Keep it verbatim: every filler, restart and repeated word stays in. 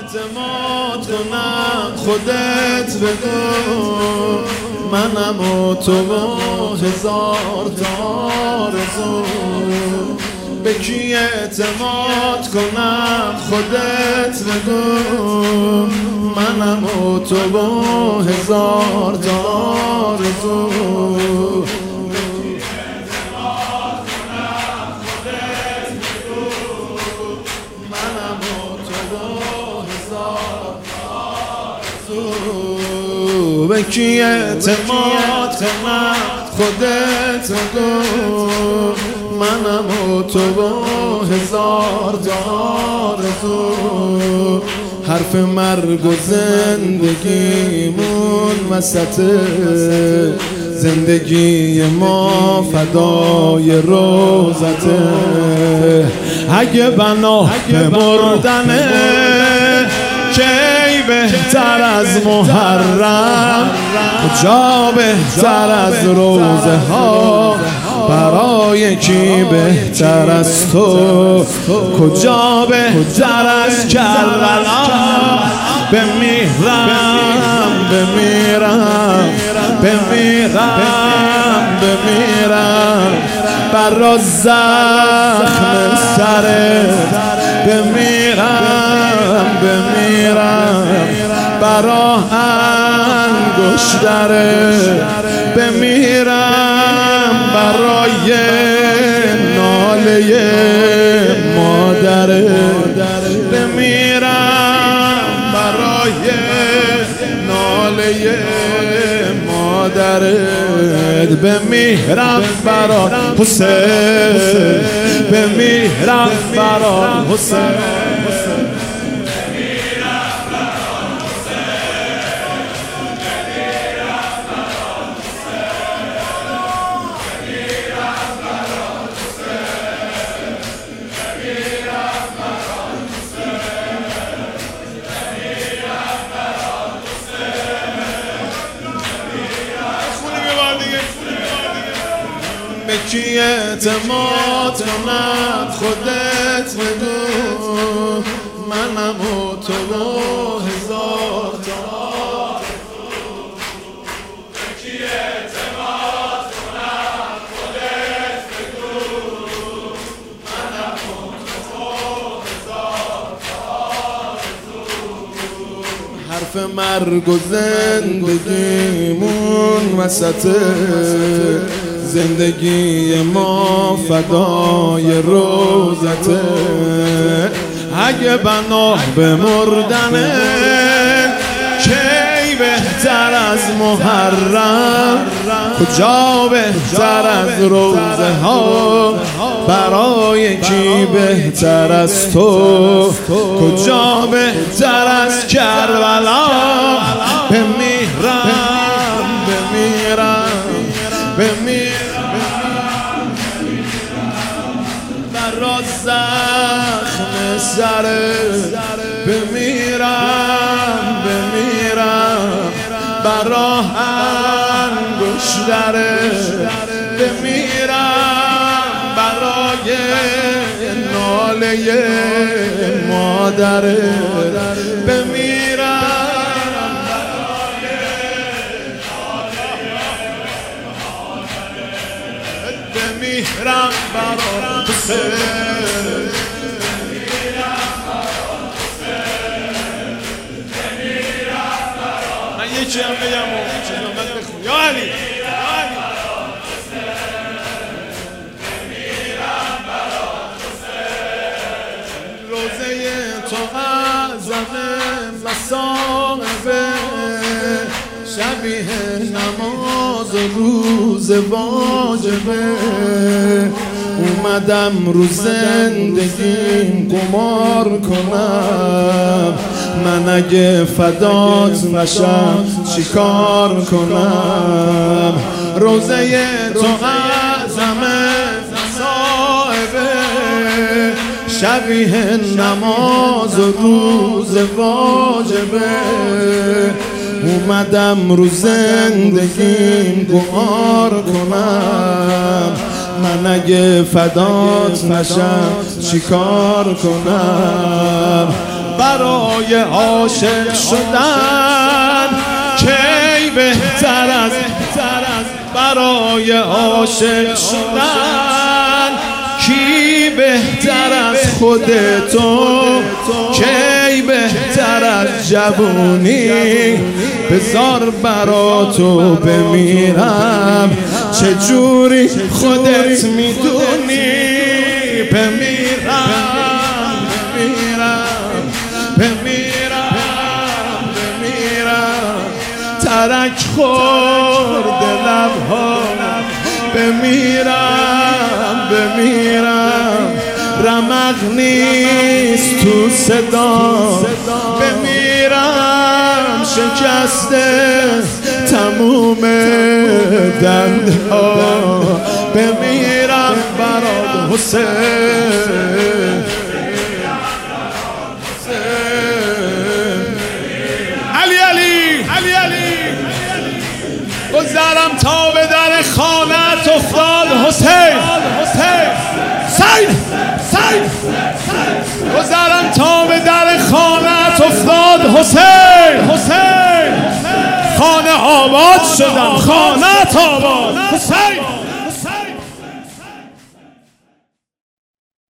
اعتماد کنم خودت بگو، منم و تو و هزار تا آرزو. به کی اعتماد کنم خودت بگو، منم و تو و هزار تا آرزو. به کی اعتماد کنم خودت بگو، منم و تو و هزار تا آرزو. حرف مرگ و زندگیمون وسط زندگی ما فدای روزته. اگه بنا به مردنه کی بهتر از محرم، کجا بهتر از روزه ها، برای کی بهتر از تو، کجا بهتر از کربلا. بمیرم بمیرم بمیرم بمیرم برا زخم سرت، بمیرم بمیرم برا انگشترت، بمیرم برای ناله مادرت، بمیرم برای ناله مادرت، بمیرم برا حسین، بمیرم برا حسین. به کی اعتماد کنم خودت بگو، منم و تو و هزار تا آرزو. به کی اعتماد کنم خودت بگو، منم و تو و هزار تا آرزو. حرف مرگ و زندگیمون وسط زندگی ما فدای روزته. اگه بنا به مردنه کی بهتر از محرم، کجا بهتر از روزه ها، برای کی بهتر از تو، کجا بهتر از کربلا. بمیرم بمیرم بمیرم برا زخم سرت، بمیرم بمیرم برا انگشترت، بمیرم برای ناله مادرت، بمیرم بمیرم برا حسین، بمیرم برا حسین، بمیرم برا. من یکی هم بگم و چیزا من بخون. یا علی یا علی بمیرم برا حسین. روزه تو اعظمه و صاحبه، شبیه نماز و روز واجبه. اومدم رو زندگیم قمار کنم، من اگه فدات نشم چیکار کنم. روزه تو اعظمه صاحبه، شبیه نماز و روز واجبه. اومدم رو زندگیم قمار کنم، من اگه فدات نشم چیکار کنم. برای عاشق شدن کی بهتر از برای عاشق شدن کی بهتر از خودتو کی بهتر از جوونی بذار برا تو بمیرم چجوری خودت میدونی بمیرم بمیرم بمیرم بمیرم ترک خورد لبها بمیرم بمیرم رمق نیست تو صدا بمیرم شکسته تموم دنده ها بمیرم برای حسین علی علی علی علی گذرم تا به در خانت افتاد حسین حسین سید سید گذرم تا به در خانت افتاد حسین حسین خانه آباد شدم خانت آباد حسین